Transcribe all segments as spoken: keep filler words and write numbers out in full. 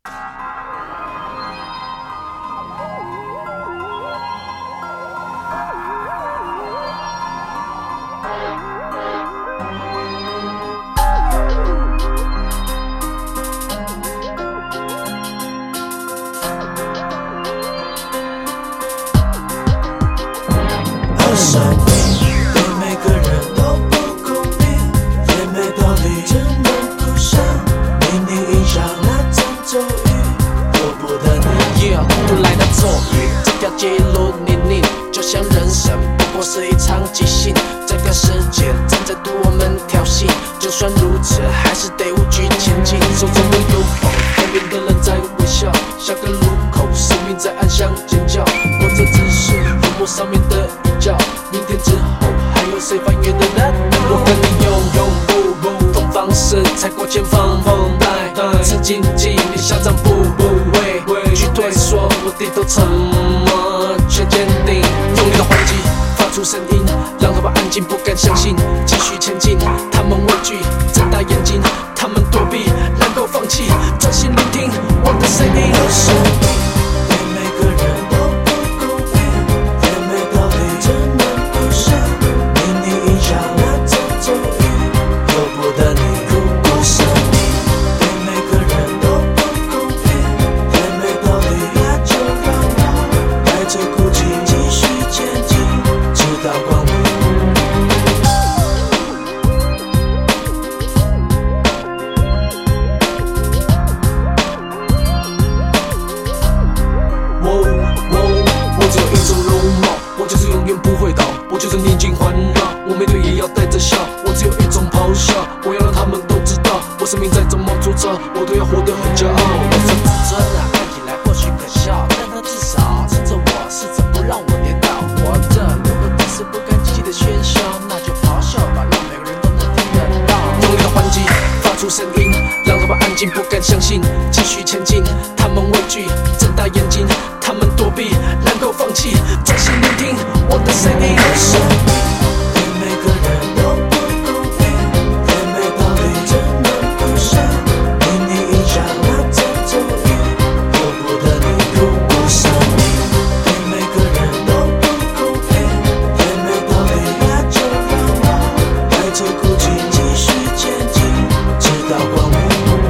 好生命对每个人都不公平，也没道理，只能独享。命运影响那场咒语，由不得你。 Yeah， 不来的咒语，这条街路泥泞，就像人生不过是一场即兴。这个世界正在对我们挑衅，就算如此，还是得无惧前进。手中的拥抱，旁边的人在微笑，下个路口，生命在暗巷尖叫。我这只是幽默上面的一角，明天之后还有谁翻越的难度？我跟你永永不不同方式，踩过前方风带，吃紧紧，你嚣张不不畏去退缩，我低头沉默却坚定，用力的还击，发出声音，让他们安静，不敢相信，继续前进。他们畏惧，睁大眼睛，他们躲避，能够放弃，专心聆听我的声音。 好生命对每个人都不公平，也没道理，只能独享。命运影响那场咒语，由不得你。如果生命对每个人都不公平，也没道理，那就让我带着哭泣继续前进，直到光明。 我只有一种容貌，我就是永远不会倒，我就是逆境环绕，我面对也要带着笑。我只有一种咆哮，我要让他们都知道，我生命再怎么粗糙，我都要活得很骄傲。我是自尊啊，看起来或许可笑，但它至少撑着我，试着不让我跌倒。活着，如果只是不甘寂寂的喧嚣，那就咆哮吧，让每个人都能听得到。用力的还击，发出声音，让他们安静，不敢相信，继续前进。他们畏惧，睁大眼睛，他们躲避，能够放弃，专心聆听我的声音。 好生命对每个人都不公平，也没道理，只能独享。命运影响那场咒语，由不得你。如果生命对每个人都不公平，也没道理，那就让我带着哭泣继续前进，直到光明。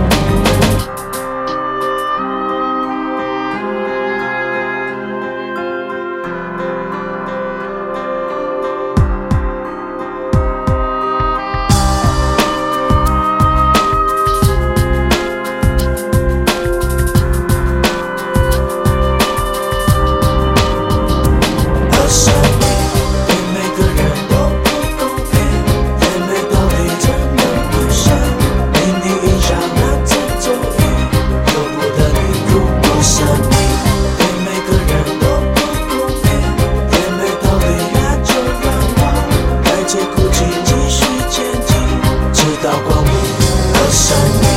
好生命对每个人都不公平，也没道理，只能独享。命运影响那场咒语，由不得你。如果生命对每个人都不公平，也没道理，那就让我带着哭泣继续前进，直到光明。好生命